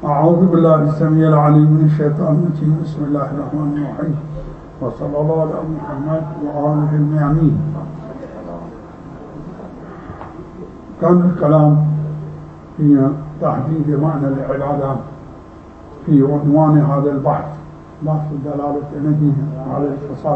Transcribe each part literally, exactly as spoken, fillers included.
أعوذ بالله السميع العليم من الشيطان الرجيم. بسم الله الرحمن الرحيم، وصلى الله على محمد وآله الميامين. كان الكلام في تحديد معنى العبادة في عنوان هذا البحث، بحث دلالة النبي على الفساد.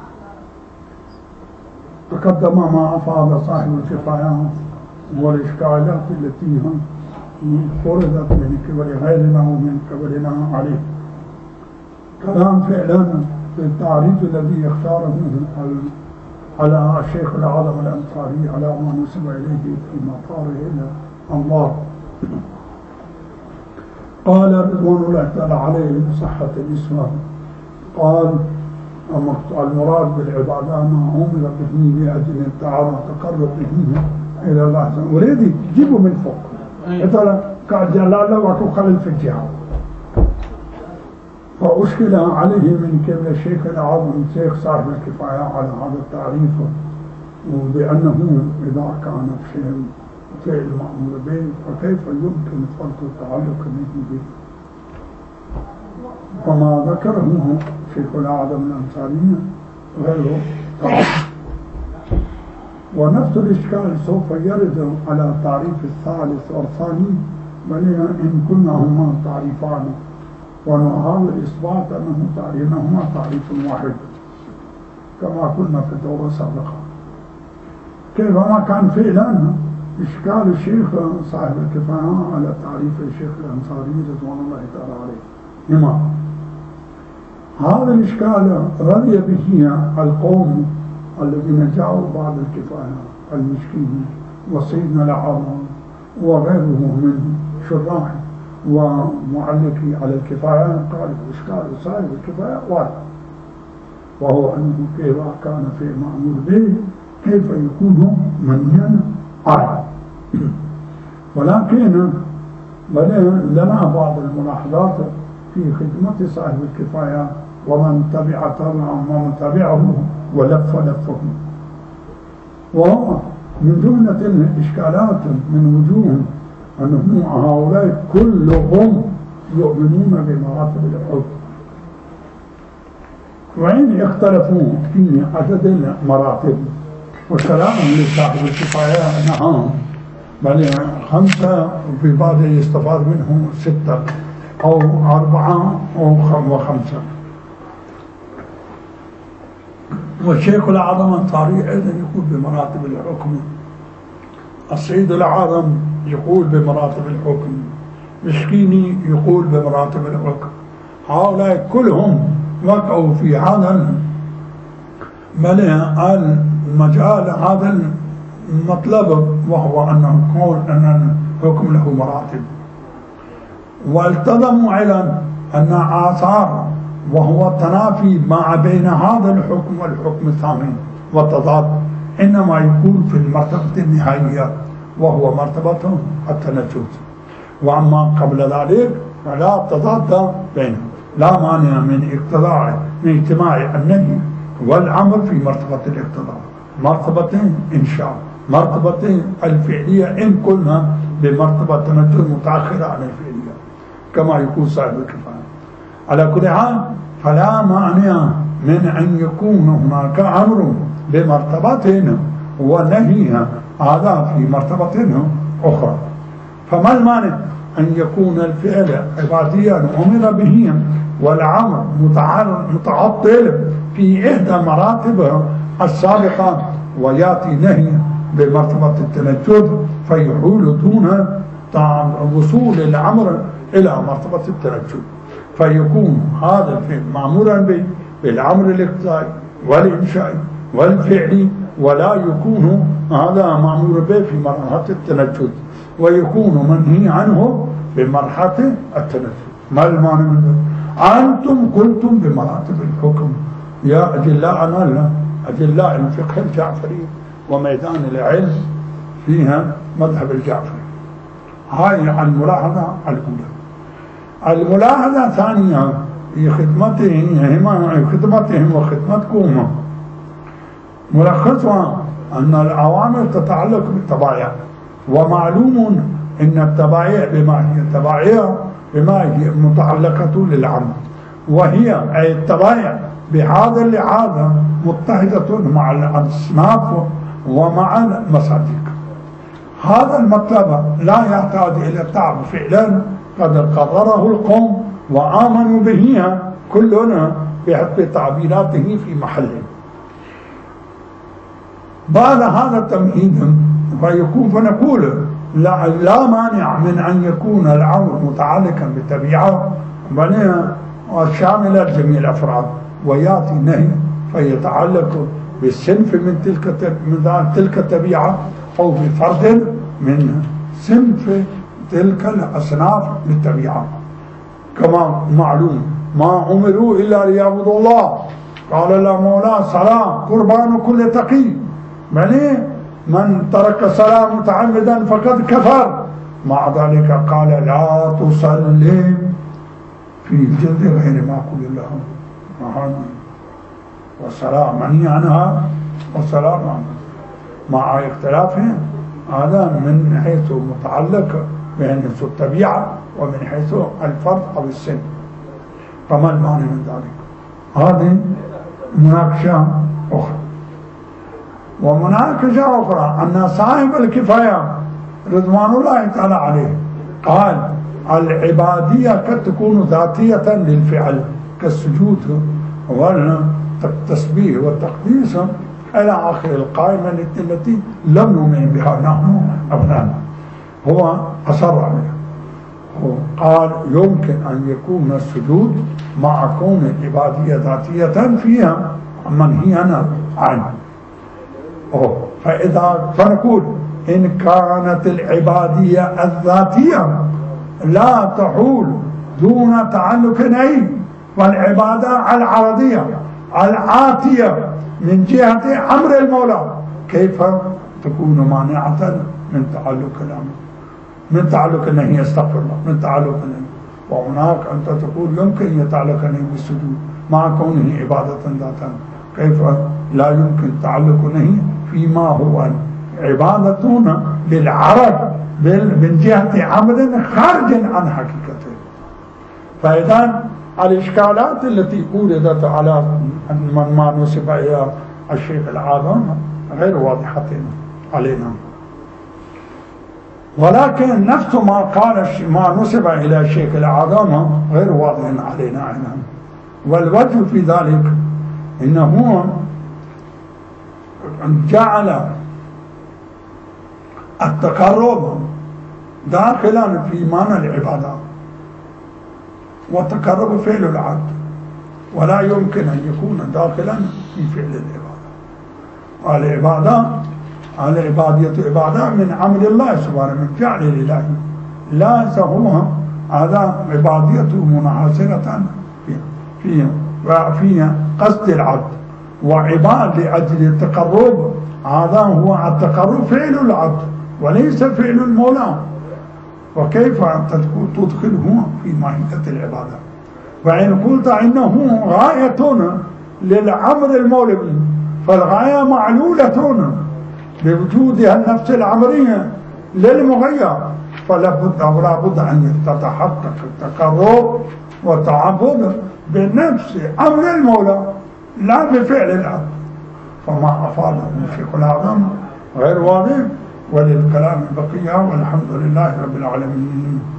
تقدم ما أفاد صاحب الكفاية والإشكالات التي فرضت من قبل غيرنا ومن قبلنا عليه. كلام فعلا في التعريف الذي اختاره على الشيخ العظم الأنصاري على ما نسب إليه في مطاره إلى الله. قال رضوان الله تعالى عليه بصحة الإسلام، قال المراد بالعبادة ما أمر به لأجل التعرض تقرب به إلى الله. وليدي جيبوا من فوق مثلا كجلالة وكخلل في الجهة. فأشكل عليه من قبل الشيخ العظم الشيخ صاحب الكفاية على هذا التعريف، وبأنه إذا كان شيء فعل مأمور به فكيف يمكن فرق التعلق به به. فما ذكره الشيخ العظم الأنصاري غير تعريف. ونفس الإشكال سوف يرد على التعريف الثالث والثاني، بل إن كنا هما تعريفان، وهذا الإثبات أنهما تعريف واحد كما كنا في الدورة السابقة. كيفما كان فعلا إشكال الشيخ صاحب الكفاية على تعريف الشيخ الأنصاري رضوان الله تعالى عليه لما هذا الإشكال رضي به القوم الذين جاءوا بعد الكفاية المشكين وسيدنا العظم وغيره من شراح ومعلقي على الكفاية. قال إشكال صاحب الكفاية واحد، وهو أنه كيف كان في مأمور به كيف يكون منيا أعلى. ولكن لنا بعض الملاحظات في خدمة صاحب الكفاية ومن تبع ومن تبعه ولف لفه. وهو من جملة الإشكالات من وجوه أنهم هؤلاء كلهم يؤمنون بمراتب الحكم، وإن اختلفوا في عدد المراتب. وكلام لصاحب الكفاية نعم بل خمسة، وفي بعض يستفاد منهم ستة أو أربعة أو خمسة. والشيخ الأعظم الأنصاري أيضا يقول بمراتب الحكم، السيد الأعظم يقول بمراتب الحكم، مسكيني يقول بمراتب الحكم. هؤلاء كلهم وقعوا في هذا المجال، هذا المطلب، وهو أن يقول أن الحكم له مراتب. والتزموا علما أن آثار وهو التنافي ما بين هذا الحكم والحكم الثاني والتضاد إنما يكون في المرتبة النهائية وهو مرتبة التنجد. وأما قبل ذلك فلا تضاد بينهم، لا مانع من اقتضاء من اجتماع النهي والأمر في مرتبة الاقتضاء، مرتبة إنشاء، مرتبة الفعلية إن كنا بمرتبة التنجد متأخرة عن الفعلية كما يقول صاحب الكفاية. على كل حال فلا مانع من أن يكون هناك أمر بمرتبة ونهي هذا في مرتبة أخرى. فما المانع أن يكون الفعل عباديا أمر به والأمر متعطل في إحدى مراتب السابقة ويأتي نهي بمرتبة التنجد فيحول دون وصول الأمر إلى مرتبة التنجد، فيكون هذا الفعل مأمورا به بالأمر الاقتضائي والإنشائي والفعلي، ولا يكون هذا مأمور به في مرحلة التنجد، ويكون منهي عنه بمرحلة التنجد. ما المعنى من ذلك؟ أنتم قلتم بمراتب الحكم يا أجلاءنا أجلاء الفقه الجعفري وميدان العلم فيها مذهب الجعفري. هاي الملاحظة الأولى. الملاحظة الثانية في خدمتهم خدمتهم وخدمتكم ملخصها أن الأوامر تتعلق بالتبايع، ومعلوم أن التبايع بما هي التبايع بما هي متعلقة للعمد، وهي أي التبايع بهذا اللحاظ متحدة مع الأصناف ومع المصادق. هذا المطلب لا يحتاج إلى التعب فعلا، قد قرره القوم وآمنوا به كلنا بحسب تعبيراته في محله. بعد هذا التمهيد فيكون فنقول لا, لا مانع من أن يكون الأمر متعلقا بالطبيعة وشاملا لجميع الأفراد، ويأتي نهي فيتعلق بالصنف من تلك من تلك الطبيعة أو بفرد من صنف تلك الأصناف للطبيعة. كما معلوم ما أمروا إلا ليعبدوا الله، قال الله مولاه صلاة قربان كل تقي، يعني من ترك الصلاة متعمدا فقد كفر. مع ذلك قال لا تصلي في الجلد غير معقول لهم، والصلاة منهي عنها والصلاة مع اختلافهم، هذا من حيث متعلق بين الطبيعة ومن حيث الفرد أو السن. فما المعنى من ذلك؟ هذه مناقشة أخرى. ومناقشة أخرى أن صاحب الكفاية رضوان الله تعالى عليه قال العبادية قد تكون ذاتية للفعل كالسجود والتسبيح والتقديس إلى آخر القائمة التي لم نؤمن بها نحن أبناء. هو أصر عليها وقال يمكن أن يكون السجود مع كون العبادية ذاتية فيها منهيا عنه. فإذا فنقول إن كانت العبادية الذاتية لا تحول دون تعلق نهي، والعبادة العرضية الآتية من جهة أمر المولى كيف تكون مانعة من تعلق الأمر من تعلق النهي؟ استغفر الله، من تعلق النهي. وهناك أنت تقول يمكن يتعلق النهي بالسجود مع كونه عبادة ذاتا، كيف لا يمكن تعلق النهي فيما هو عبادة للعرب من جهة أمر خارج عن حقيقته؟ فإذا الإشكالات التي أوردت على من ما نسب إلى الشيخ العظام غير واضحة علينا، ولكن نفس ما قال ما نسب إلى الشيخ العظام غير واضح علينا أيضا. والوجه في ذلك إنه جعل التقرب داخلا في معنى العبادة، والتقرب فعل العبد، ولا يمكن أن يكون داخلا في فعل العبادة. والعبادة العبادية عبادة من عمل الله سبحانه، من فعل الله، لا هو هذا عبادية منحصرة في في قصد العبد، وعباد لأجل التقرب هذا هو التقرب فعل العبد وليس فعل المولى. وكيف تدخله في ماهية العبادة؟ وإن قلت إنه غاية للأمر المولوي فالغاية معلولة بوجودها النفس الأمرية للمغير، فلا بد أو لا بد أن تتحقق التقرب والتعبد بنفس أمر المولى لا بفعل العبد. فما أفاده الشيخ العظام غير واضح، وللكلام بقية، والحمد لله رب العالمين.